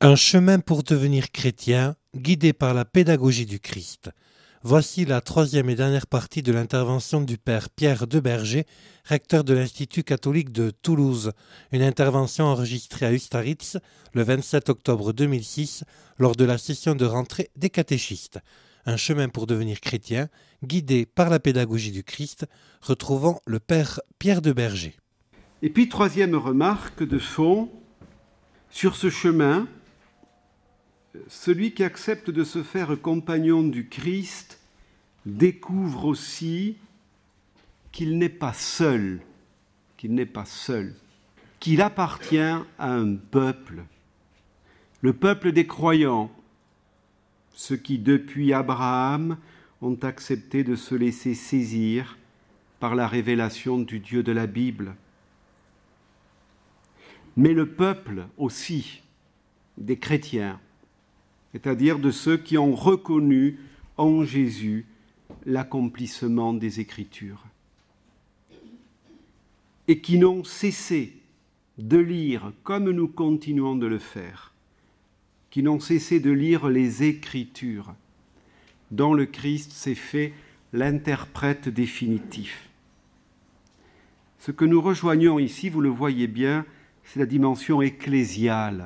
Un chemin pour devenir chrétien, guidé par la pédagogie du Christ. Voici la troisième et dernière partie de l'intervention du père Pierre Deberger, recteur de l'Institut catholique de Toulouse. Une intervention enregistrée à Ustaritz le 27 octobre 2006 lors de la session de rentrée des catéchistes. Un chemin pour devenir chrétien, guidé par la pédagogie du Christ. Retrouvons le père Pierre Deberger. Et puis, troisième remarque de fond, sur ce chemin, celui qui accepte de se faire compagnon du Christ découvre aussi qu'il n'est pas seul, qu'il appartient à un peuple, le peuple des croyants, ceux qui, depuis Abraham, ont accepté de se laisser saisir par la révélation du Dieu de la Bible. Mais le peuple aussi des chrétiens, c'est-à-dire de ceux qui ont reconnu en Jésus l'accomplissement des Écritures et qui n'ont cessé de lire, comme nous continuons de le faire, qui n'ont cessé de lire les Écritures, dont le Christ s'est fait l'interprète définitif. Ce que nous rejoignons ici, vous le voyez bien, c'est la dimension ecclésiale.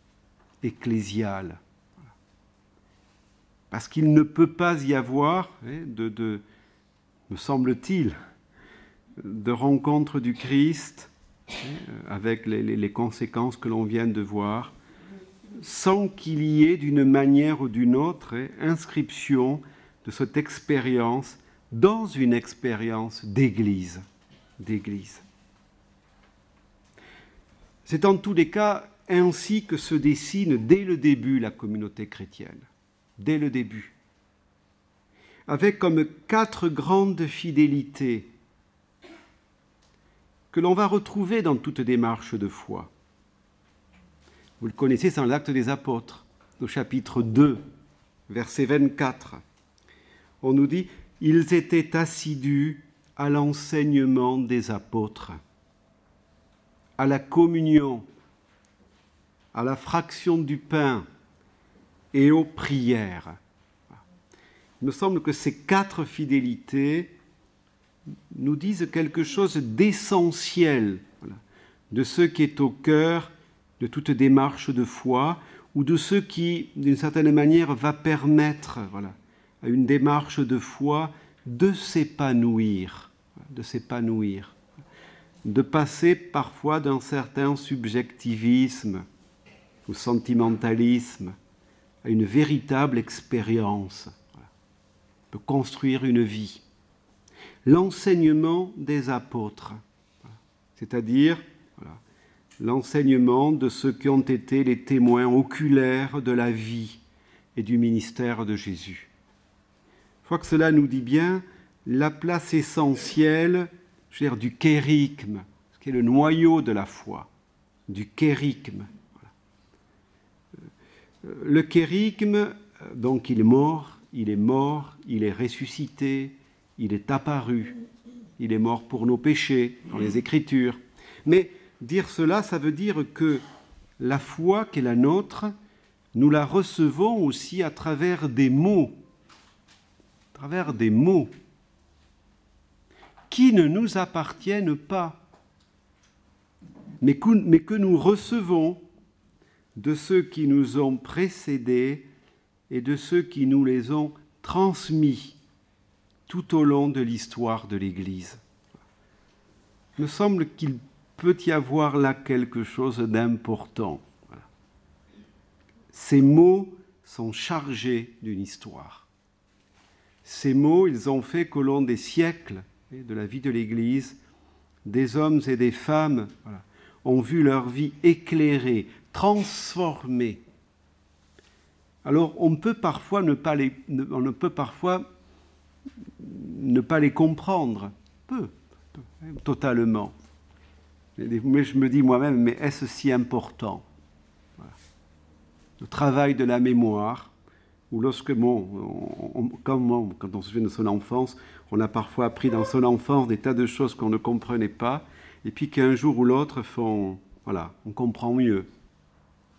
Parce qu'il ne peut pas y avoir, me semble-t-il, de rencontre du Christ, avec les conséquences que l'on vient de voir, sans qu'il y ait d'une manière ou d'une autre inscription de cette expérience dans une expérience d'Église. C'est en tous les cas ainsi que se dessine dès le début la communauté chrétienne. Dès le début, avec comme 4 grandes fidélités que l'on va retrouver dans toute démarche de foi. Vous le connaissez, c'est dans l'Acte des Apôtres, au chapitre 2, verset 24. On nous dit « Ils étaient assidus à l'enseignement des apôtres, à la communion, à la fraction du pain, et aux prières. » Il me semble que ces 4 fidélités nous disent quelque chose d'essentiel de ce qui est au cœur de toute démarche de foi ou de ce qui, d'une certaine manière, va permettre à une démarche de foi de s'épanouir, de passer parfois d'un certain subjectivisme ou sentimentalisme à une véritable expérience, de construire une vie. L'enseignement des apôtres, c'est-à-dire l'enseignement de ceux qui ont été les témoins oculaires de la vie et du ministère de Jésus. Je crois que cela nous dit bien la place essentielle, du kérygme, ce qui est le noyau de la foi, du kérygme. Le kérygme, donc il est mort, il est ressuscité, il est apparu, il est mort pour nos péchés, dans les Écritures. Mais dire cela, ça veut dire que la foi qui est la nôtre, nous la recevons aussi à travers des mots, qui ne nous appartiennent pas, mais que nous recevons de ceux qui nous ont précédés et de ceux qui nous les ont transmis tout au long de l'histoire de l'Église. Il me semble qu'il peut y avoir là quelque chose d'important. Ces mots sont chargés d'une histoire. Ces mots, ils ont fait qu'au long des siècles de la vie de l'Église, des hommes et des femmes ont vu leur vie éclairée, transformée. Alors, on ne peut parfois ne pas les comprendre, totalement. Mais je me dis moi-même, mais est-ce si important ? Le travail de la mémoire, ou lorsque, quand on se souvient de son enfance, on a parfois appris dans son enfance des tas de choses qu'on ne comprenait pas, et puis qu'un jour ou l'autre, on comprend mieux.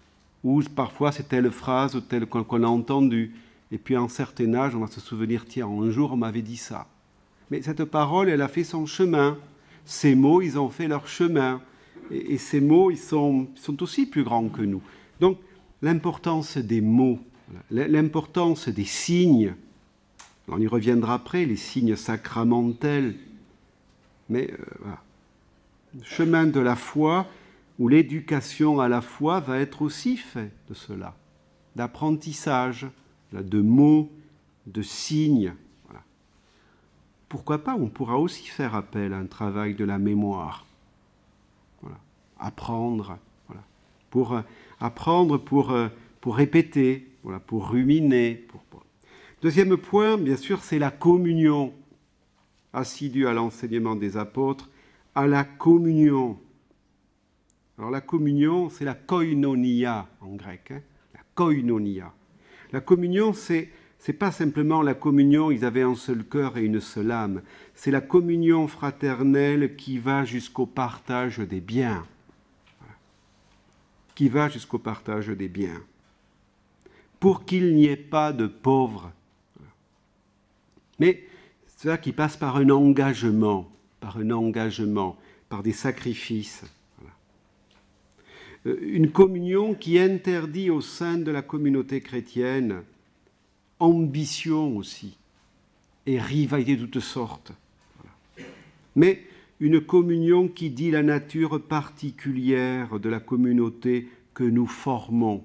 ou parfois c'est telle phrase ou telle qu'on a entendue. Et puis à un certain âge, on va se souvenir, tiens, un jour on m'avait dit ça. Mais cette parole, elle a fait son chemin. Ces mots, ils ont fait leur chemin. Et ces mots, ils sont aussi plus grands que nous. Donc, l'importance des mots, l'importance des signes, on y reviendra après, les signes sacramentels. Mais voilà. Le chemin de la foi, où l'éducation à la foi va être aussi fait de cela, d'apprentissage, de mots, de signes. Voilà. Pourquoi pas, on pourra aussi faire appel à un travail de la mémoire. Voilà. Apprendre, voilà. Pour apprendre, pour répéter, voilà, pour ruminer. Deuxième point, bien sûr, c'est la communion. Assidue à l'enseignement des apôtres, à la communion. Alors la communion, c'est la koinonia en grec, hein, la koinonia. La communion, c'est pas simplement la communion, ils avaient un seul cœur et une seule âme. C'est la communion fraternelle qui va jusqu'au partage des biens. Voilà. Qui va jusqu'au partage des biens. Pour qu'il n'y ait pas de pauvres. Voilà. Mais c'est ça qui passe par un engagement, par des sacrifices. Voilà. Une communion qui interdit au sein de la communauté chrétienne ambition aussi et rivalité de toutes sortes. Voilà. Mais une communion qui dit la nature particulière de la communauté que nous formons.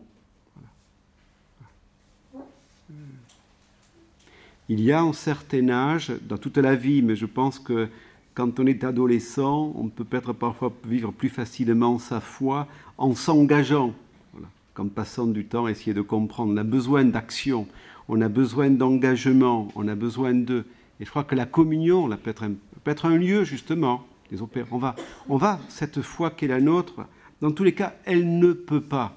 Voilà. Il y a un certain âge, dans toute la vie, mais je pense que quand on est adolescent, on peut peut-être parfois vivre plus facilement sa foi en s'engageant, voilà, qu'en passant du temps à essayer de comprendre. On a besoin d'action, on a besoin d'engagement, on a besoin de... Et je crois que la communion là, peut être un lieu, justement. On va, cette foi qui est la nôtre, dans tous les cas, elle ne peut pas.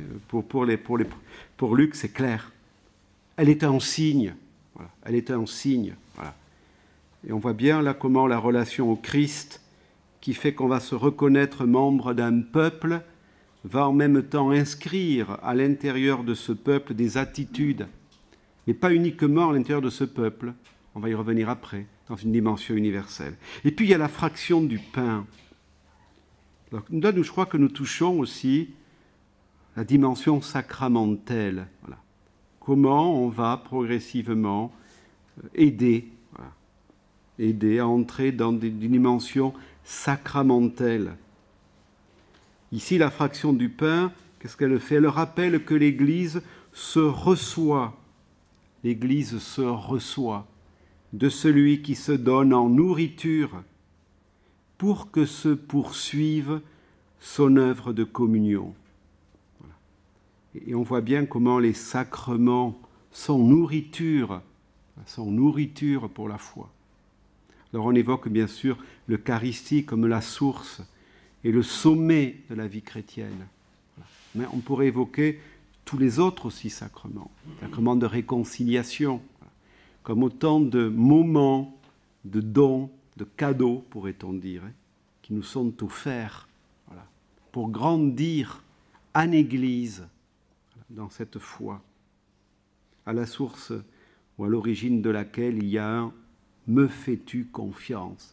Pour Luc, c'est clair. Elle est un signe. Voilà, elle est un signe. Voilà. Et on voit bien là comment la relation au Christ, qui fait qu'on va se reconnaître membre d'un peuple, va en même temps inscrire à l'intérieur de ce peuple des attitudes, mais pas uniquement à l'intérieur de ce peuple, on va y revenir après, dans une dimension universelle. Et puis il y a la fraction du pain. Alors, là, je crois que nous touchons aussi la dimension sacramentelle. Voilà. Comment on va progressivement aider à entrer dans des dimensions sacramentelles. Ici, la fraction du pain, qu'est-ce qu'elle fait? Elle rappelle que l'Église se reçoit. L'Église se reçoit de celui qui se donne en nourriture pour que se poursuive son œuvre de communion. Voilà. Et on voit bien comment les sacrements sont nourriture pour la foi. Alors on évoque bien sûr l'Eucharistie comme la source et le sommet de la vie chrétienne. Mais on pourrait évoquer tous les autres aussi sacrements, sacrements de réconciliation, comme autant de moments, de dons, de cadeaux, pourrait-on dire, qui nous sont offerts, voilà, pour grandir en Église dans cette foi, à la source ou à l'origine de laquelle il y a un « me fais-tu confiance » ?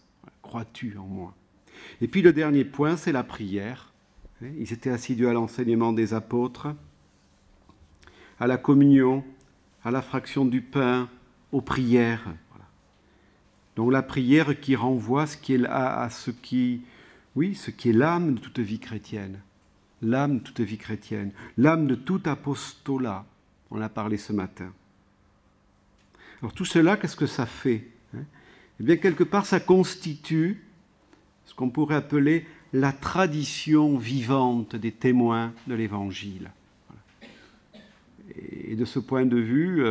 Crois-tu en moi ? Et puis le dernier point, c'est la prière. Ils étaient assidus à l'enseignement des apôtres, à la communion, à la fraction du pain, aux prières. Voilà. Donc la prière qui renvoie ce qui est l'âme de toute vie chrétienne. L'âme de toute vie chrétienne. L'âme de tout apostolat. On a parlé ce matin. Alors tout cela, qu'est-ce que ça fait ? Eh bien, quelque part, ça constitue ce qu'on pourrait appeler la tradition vivante des témoins de l'Évangile. Et de ce point de vue,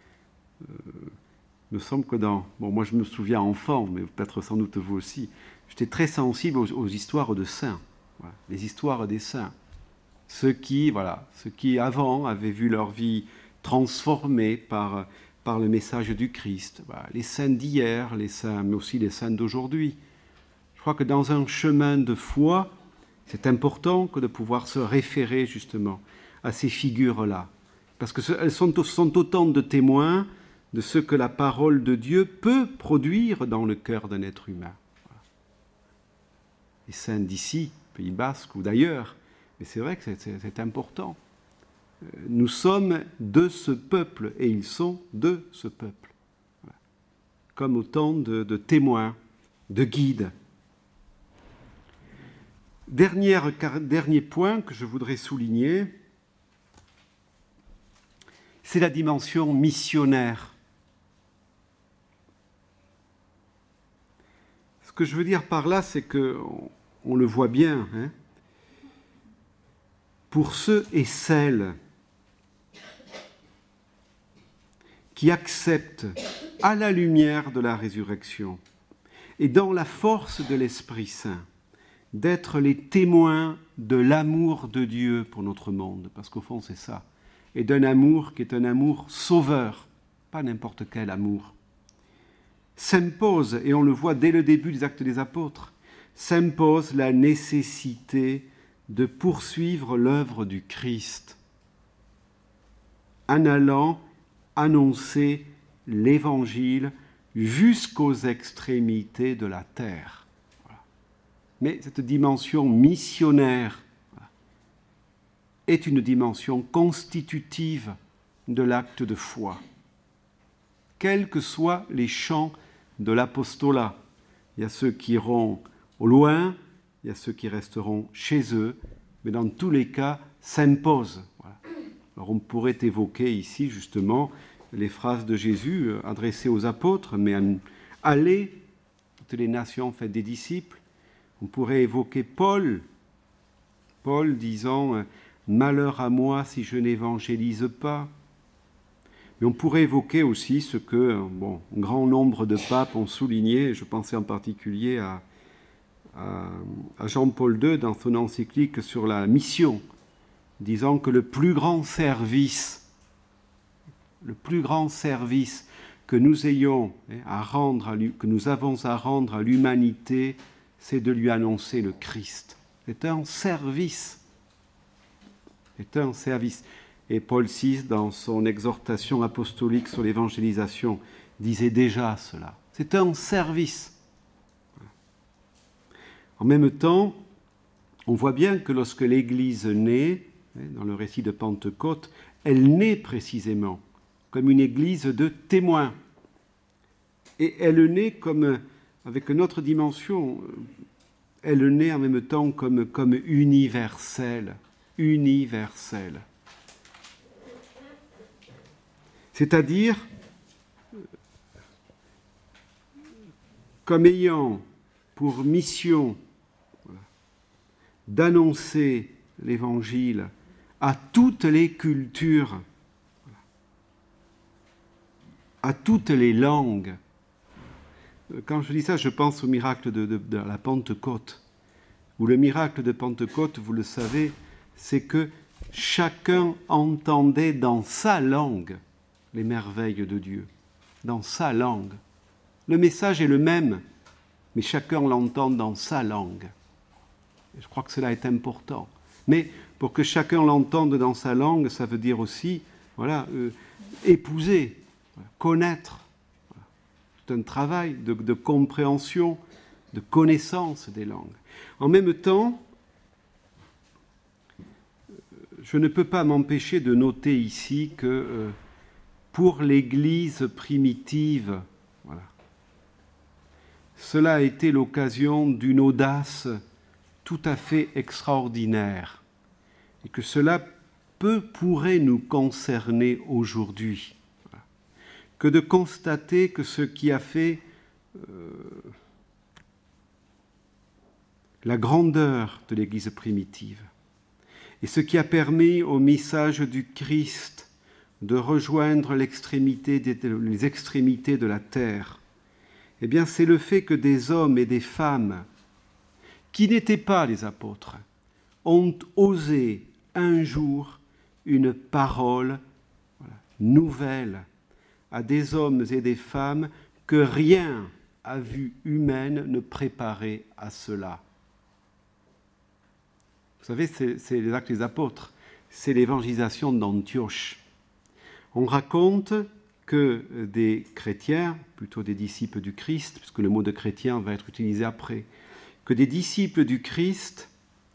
il me semble que moi je me souviens enfant, mais peut-être sans doute vous aussi, j'étais très sensible aux histoires de saints, voilà, les histoires des saints. Ceux qui avant avaient vu leur vie transformée par le message du Christ. Voilà, les saints d'hier, les saints, mais aussi les saints d'aujourd'hui. Je crois que dans un chemin de foi, c'est important que de pouvoir se référer justement à ces figures-là, parce qu'elles sont autant de témoins de ce que la parole de Dieu peut produire dans le cœur d'un être humain. Les saints d'ici, Pays Basque ou d'ailleurs, mais c'est vrai que c'est important. Nous sommes de ce peuple et ils sont de ce peuple. Voilà. Comme autant de témoins, de guides. Dernier point que je voudrais souligner, c'est la dimension missionnaire. Ce que je veux dire par là, c'est qu'on le voit bien, hein, pour ceux et celles qui acceptent à la lumière de la résurrection et dans la force de l'Esprit Saint d'être les témoins de l'amour de Dieu pour notre monde, parce qu'au fond c'est ça, et d'un amour qui est un amour sauveur, pas n'importe quel amour, s'impose, et on le voit dès le début des Actes des Apôtres, s'impose la nécessité de poursuivre l'œuvre du Christ en allant annoncer l'Évangile jusqu'aux extrémités de la terre. Voilà. Mais cette dimension missionnaire est une dimension constitutive de l'acte de foi. Quels que soient les champs de l'apostolat, il y a ceux qui iront au loin, il y a ceux qui resteront chez eux, mais dans tous les cas, s'impose. Voilà. Alors on pourrait évoquer ici justement les phrases de Jésus adressées aux apôtres, mais allez, toutes les nations, faites des disciples. On pourrait évoquer Paul disant « Malheur à moi si je n'évangélise pas ». Mais on pourrait évoquer aussi ce que un grand nombre de papes ont souligné, je pensais en particulier à Jean-Paul II dans son encyclique sur la mission, disant que le plus grand service que nous ayons à rendre, que nous avons à rendre à l'humanité, c'est de lui annoncer le Christ. C'est un service. C'est un service. Et Paul VI, dans son exhortation apostolique sur l'évangélisation, disait déjà cela. C'est un service. En même temps, on voit bien que lorsque l'Église naît, dans le récit de Pentecôte, elle naît précisément comme une Église de témoins. Et elle naît comme, avec une autre dimension, elle naît en même temps comme universelle. Universelle. C'est-à-dire comme ayant pour mission d'annoncer l'Évangile à toutes les cultures, à toutes les langues. Quand je dis ça, je pense au miracle de la Pentecôte, où le miracle de Pentecôte, vous le savez, c'est que chacun entendait dans sa langue les merveilles de Dieu, dans sa langue. Le message est le même, mais chacun l'entend dans sa langue. Et je crois que cela est important. Mais pour que chacun l'entende dans sa langue, ça veut dire aussi, épouser, connaître. C'est un travail de compréhension, de connaissance des langues. En même temps, je ne peux pas m'empêcher de noter ici que pour l'Église primitive, cela a été l'occasion d'une audace tout à fait extraordinaire et que cela pourrait nous concerner aujourd'hui. Que de constater que ce qui a fait la grandeur de l'Église primitive et ce qui a permis au message du Christ de rejoindre les extrémités de la terre, eh bien c'est le fait que des hommes et des femmes qui n'étaient pas les apôtres ont osé un jour une parole nouvelle à des hommes et des femmes que rien à vue humaine ne préparait à cela. Vous savez, c'est les Actes des Apôtres. c'est l'évangélisation d'Antioche. On raconte que des chrétiens, plutôt des disciples du Christ, puisque le mot de chrétien va être utilisé après, que des disciples du Christ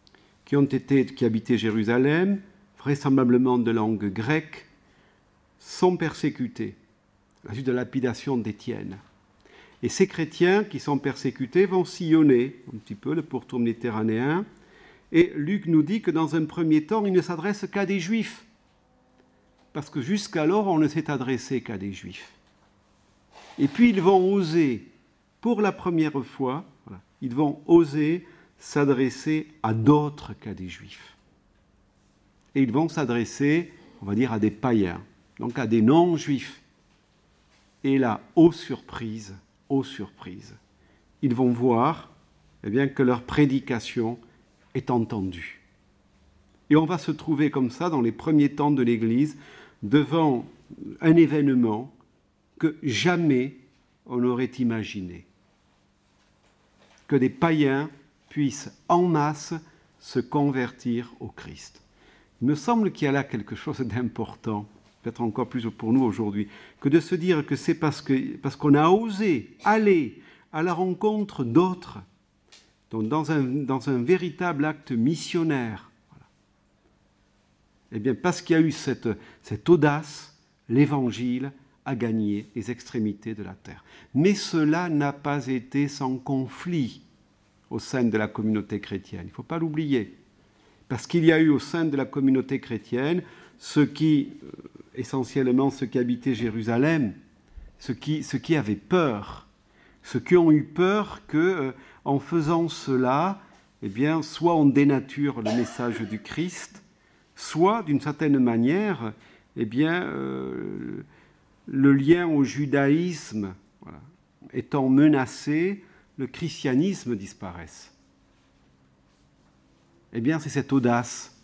qui habitaient Jérusalem, vraisemblablement de langue grecque, sont persécutés à la suite de la lapidation d'Étienne. Et ces chrétiens qui sont persécutés vont sillonner un petit peu le pourtour méditerranéen. Et Luc nous dit que dans un premier temps, il ne s'adresse qu'à des Juifs. Parce que jusqu'alors, on ne s'est adressé qu'à des Juifs. Et puis, ils vont oser, pour la première fois, ils vont oser s'adresser à d'autres qu'à des Juifs. Et ils vont s'adresser, on va dire, à des païens, donc à des non-Juifs. Et là, aux surprises, ils vont voir que leur prédication est entendue. Et on va se trouver comme ça, dans les premiers temps de l'Église, devant un événement que jamais on n'aurait imaginé. Que des païens puissent en masse se convertir au Christ. Il me semble qu'il y a là quelque chose d'important, peut-être encore plus pour nous aujourd'hui, que de se dire que c'est parce qu'on a osé aller à la rencontre d'autres, donc dans un véritable acte missionnaire. Voilà. Eh bien, parce qu'il y a eu cette audace, l'Évangile a gagné les extrémités de la terre. Mais cela n'a pas été sans conflit au sein de la communauté chrétienne. Il ne faut pas l'oublier. Parce qu'il y a eu au sein de la communauté chrétienne essentiellement ceux qui habitaient Jérusalem, ceux qui avaient peur, ceux qui ont eu peur qu'en faisant cela, soit on dénature le message du Christ, soit, d'une certaine manière, le lien au judaïsme étant menacé, le christianisme disparaisse. C'est cette audace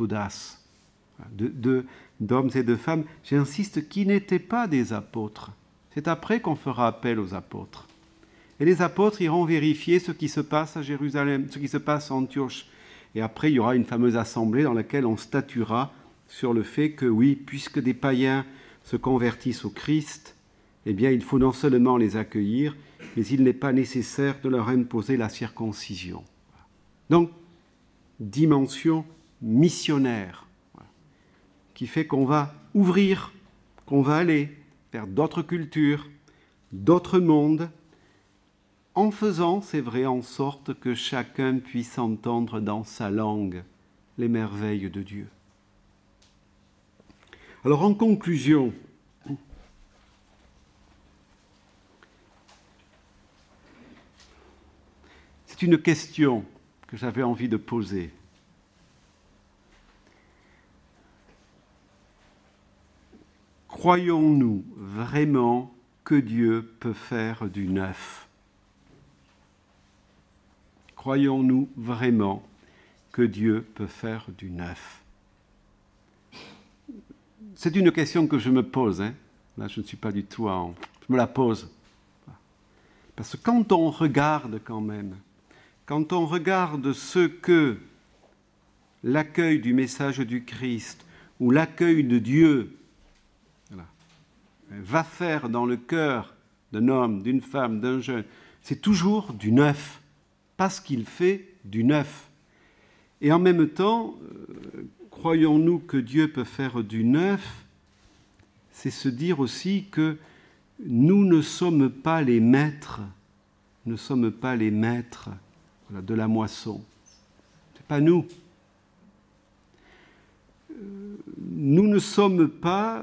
d'hommes et de femmes, j'insiste, qui n'étaient pas des apôtres. C'est après qu'on fera appel aux apôtres. Et les apôtres iront vérifier ce qui se passe à Jérusalem, ce qui se passe à Antioche. Et après, il y aura une fameuse assemblée dans laquelle on statuera sur le fait que oui, puisque des païens se convertissent au Christ, il faut non seulement les accueillir, mais il n'est pas nécessaire de leur imposer la circoncision. Donc, dimension missionnaire, qui fait qu'on va ouvrir, qu'on va aller vers d'autres cultures, d'autres mondes, en faisant, c'est vrai, en sorte que chacun puisse entendre dans sa langue les merveilles de Dieu. Alors, en conclusion, c'est une question que j'avais envie de poser. Croyons-nous vraiment que Dieu peut faire du neuf ? Croyons-nous vraiment que Dieu peut faire du neuf ? C'est une question que je me pose. Là, je ne suis pas du tout je me la pose. Parce que quand on regarde quand même, quand on regarde ce que l'accueil du message du Christ ou l'accueil de Dieu va faire dans le cœur d'un homme, d'une femme, d'un jeune, c'est toujours du neuf, parce qu'il fait du neuf. Et en même temps, croyons-nous que Dieu peut faire du neuf, c'est se dire aussi que nous ne sommes pas les maîtres, de la moisson. Ce n'est pas nous. Nous ne sommes pas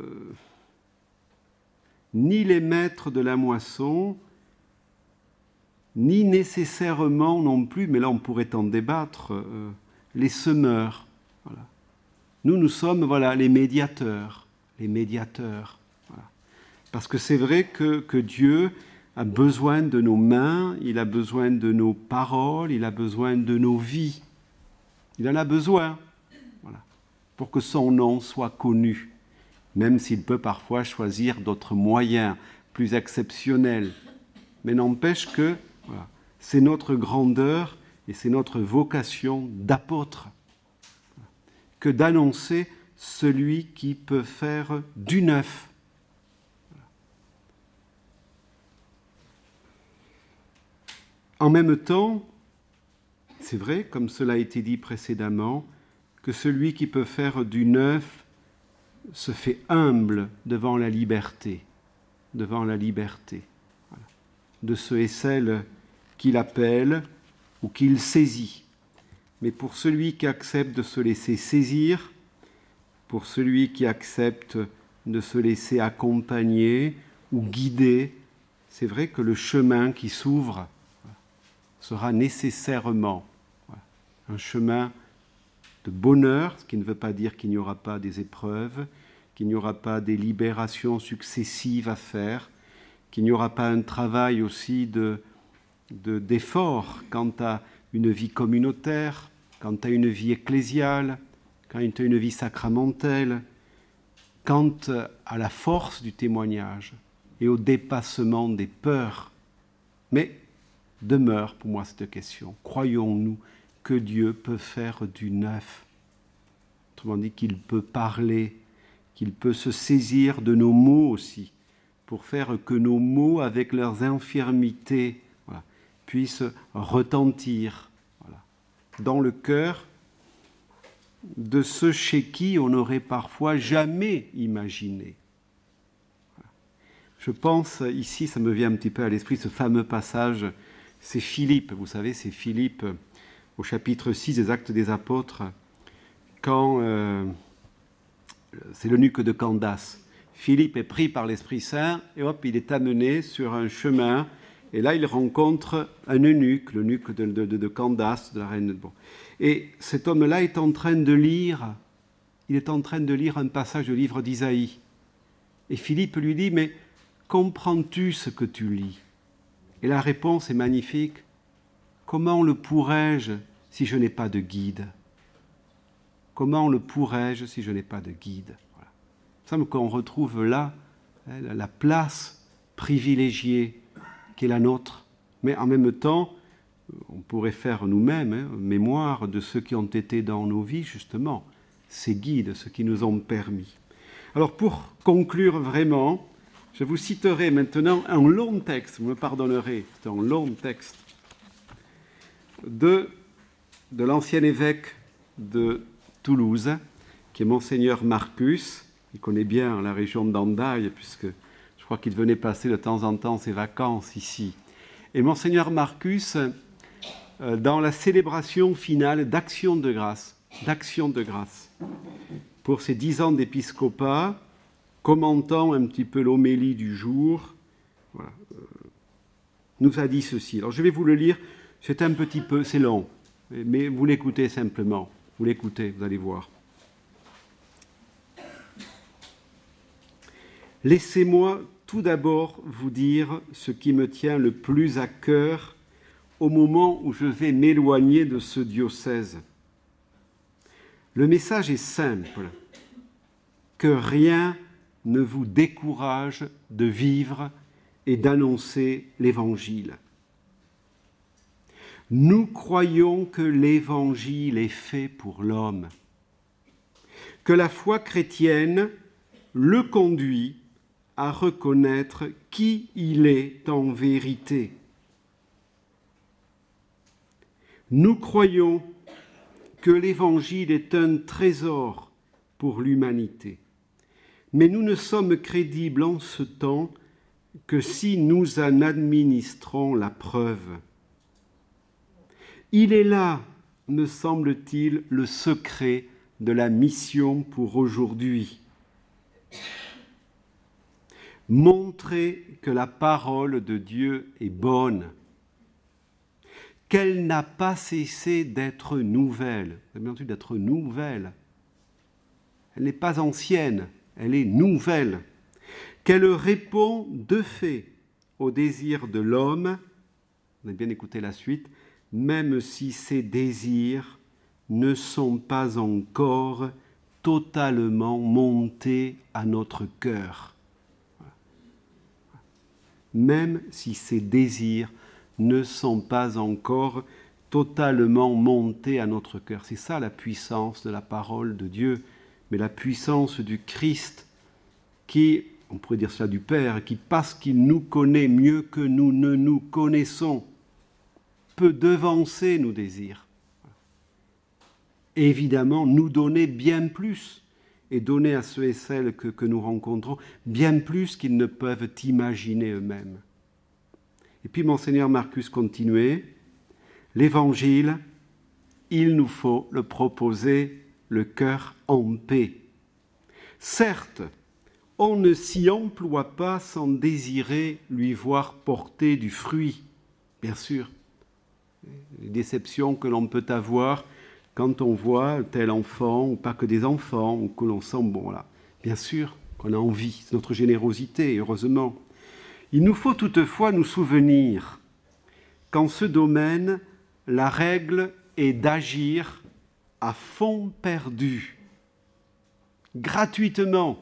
ni les maîtres de la moisson, ni nécessairement non plus, mais là on pourrait en débattre, les semeurs. Voilà. Nous sommes les médiateurs. Voilà. Parce que c'est vrai que Dieu a besoin de nos mains, il a besoin de nos paroles, il a besoin de nos vies. Il en a besoin, pour que son nom soit connu, même s'il peut parfois choisir d'autres moyens plus exceptionnels. Mais n'empêche que c'est notre grandeur et c'est notre vocation d'apôtre que d'annoncer celui qui peut faire du neuf. En même temps, c'est vrai, comme cela a été dit précédemment, que celui qui peut faire du neuf se fait humble devant la liberté, voilà, de ceux et celles qu'il appelle ou qu'il saisit. Mais pour celui qui accepte de se laisser saisir, pour celui qui accepte de se laisser accompagner ou guider, c'est vrai que le chemin qui s'ouvre sera nécessairement un chemin de bonheur, ce qui ne veut pas dire qu'il n'y aura pas des épreuves, qu'il n'y aura pas des libérations successives à faire, qu'il n'y aura pas un travail aussi d'effort quant à une vie communautaire, quant à une vie ecclésiale, quant à une vie sacramentelle, quant à la force du témoignage et au dépassement des peurs. Mais demeure pour moi cette question. Croyons-nous que Dieu peut faire du neuf? Autrement dit, qu'il peut parler, qu'il peut se saisir de nos mots aussi, pour faire que nos mots, avec leurs infirmités, puissent retentir dans le cœur de ceux chez qui on n'aurait parfois jamais imaginé. Je pense ici, ça me vient un petit peu à l'esprit, ce fameux passage, c'est Philippe, vous savez, c'est Philippe au chapitre 6 des Actes des Apôtres, quand c'est l'eunuque de Candace. Philippe est pris par l'Esprit Saint et hop, il est amené sur un chemin. Et là, il rencontre un eunuque, l'eunuque de Candace, de la reine de Bon. Et cet homme-là est en train de lire, un passage du livre d'Isaïe. Et Philippe lui dit, mais comprends-tu ce que tu lis? Et la réponse est magnifique. Comment le pourrais-je si je n'ai pas de guide? Comment le pourrais-je si je n'ai pas de guide? Voilà. Il semble qu'on retrouve là la place privilégiée qui est la nôtre. Mais en même temps, on pourrait faire nous-mêmes mémoire de ceux qui ont été dans nos vies, justement, ces guides, ceux qui nous ont permis. Alors pour conclure vraiment, je vous citerai maintenant un long texte, vous me pardonnerez, c'est un long texte, de l'ancien évêque de Toulouse, qui est Monseigneur Marcus. Il connaît bien la région d'Andaille, puisque je crois qu'il venait passer de temps en temps ses vacances ici. Et Monseigneur Marcus, dans la célébration finale d'Action de grâce, pour ses 10 ans d'épiscopat, commentant un petit peu l'homélie du jour, voilà, nous a dit ceci. Alors je vais vous le lire, c'est un petit peu, c'est long, mais vous l'écoutez simplement. Vous l'écoutez, vous allez voir. Laissez-moi tout d'abord vous dire ce qui me tient le plus à cœur au moment où je vais m'éloigner de ce diocèse. Le message est simple, que rien ne vous décourage de vivre et d'annoncer l'Évangile. Nous croyons que l'Évangile est fait pour l'homme, que la foi chrétienne le conduit à reconnaître qui il est en vérité. Nous croyons que l'Évangile est un trésor pour l'humanité, mais nous ne sommes crédibles en ce temps que si nous en administrons la preuve. Il est là, me semble-t-il, le secret de la mission pour aujourd'hui. Montrer que la parole de Dieu est bonne, qu'elle n'a pas cessé d'être nouvelle. Vous avez bien entendu, d'être nouvelle. Elle n'est pas ancienne, elle est nouvelle. Qu'elle répond de fait au désir de l'homme, vous avez bien écouté la suite, même si ces désirs ne sont pas encore totalement montés à notre cœur. Même si ces désirs ne sont pas encore totalement monter à notre cœur. C'est ça la puissance de la parole de Dieu, mais la puissance du Christ qui, on pourrait dire cela du Père, qui parce qu'il nous connaît mieux que nous ne nous connaissons, peut devancer nos désirs. Et évidemment, nous donner bien plus, et donner à ceux et celles que nous rencontrons bien plus qu'ils ne peuvent imaginer eux-mêmes. Et puis Monseigneur Marcus continuait, l'Évangile, il nous faut le proposer le cœur en paix. Certes, on ne s'y emploie pas sans désirer lui voir porter du fruit, bien sûr. Les déceptions que l'on peut avoir quand on voit tel enfant, ou pas que des enfants, ou que l'on sent, bon là, bien sûr qu'on a envie, c'est notre générosité, heureusement. Il nous faut toutefois nous souvenir qu'en ce domaine, la règle est d'agir à fond perdu, gratuitement,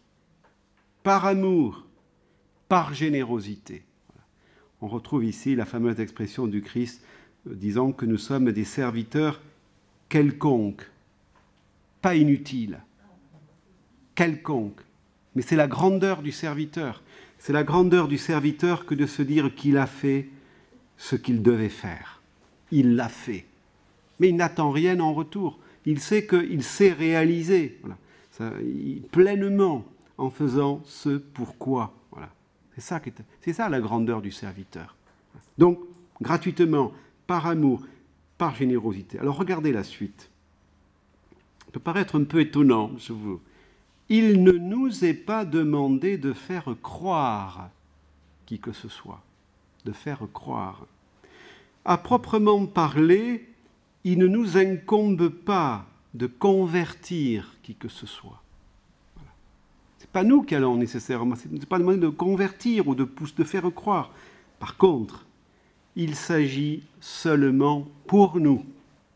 par amour, par générosité. On retrouve ici la fameuse expression du Christ disant que nous sommes des serviteurs quelconques, pas inutiles, quelconques. Mais c'est la grandeur du serviteur. C'est la grandeur du serviteur que de se dire qu'il a fait ce qu'il devait faire. Il l'a fait. Mais il n'attend rien en retour. Il sait qu'il sait réaliser pleinement en faisant ce pourquoi. Voilà. C'est ça la grandeur du serviteur. Donc, gratuitement, par amour, par générosité. Alors regardez la suite. Ça peut paraître un peu étonnant, je vous. Il ne nous est pas demandé de faire croire qui que ce soit, de faire croire. À proprement parler, il ne nous incombe pas de convertir qui que ce soit. Voilà. Ce n'est pas nous qui allons nécessairement, ce n'est pas demandé de convertir ou de faire croire. Par contre, il s'agit seulement pour nous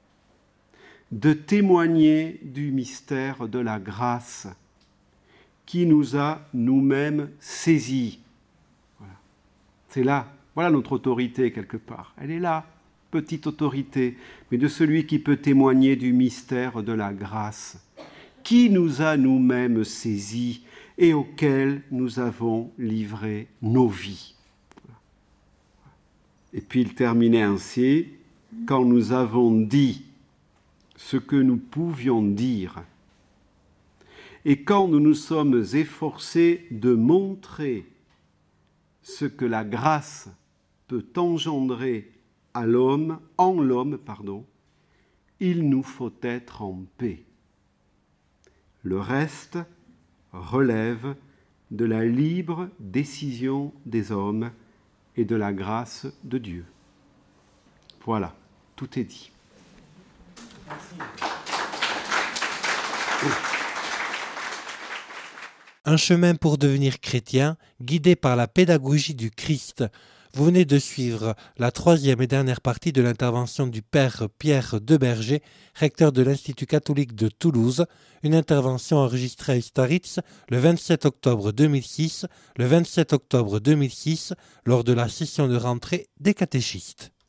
de témoigner du mystère de la grâce qui nous a nous-mêmes saisis. Voilà. C'est là, voilà notre autorité quelque part. Elle est là, petite autorité, mais de celui qui peut témoigner du mystère de la grâce, qui nous a nous-mêmes saisis et auquel nous avons livré nos vies. Et puis il terminait ainsi, quand nous avons dit ce que nous pouvions dire, et quand nous nous sommes efforcés de montrer ce que la grâce peut engendrer en l'homme, il nous faut être en paix. Le reste relève de la libre décision des hommes et de la grâce de Dieu. Voilà, tout est dit. Un chemin pour devenir chrétien, guidé par la pédagogie du Christ. Vous venez de suivre la troisième et dernière partie de l'intervention du Père Pierre Deberger, recteur de l'Institut catholique de Toulouse, une intervention enregistrée à Ustaritz le 27 octobre 2006, lors de la session de rentrée des catéchistes.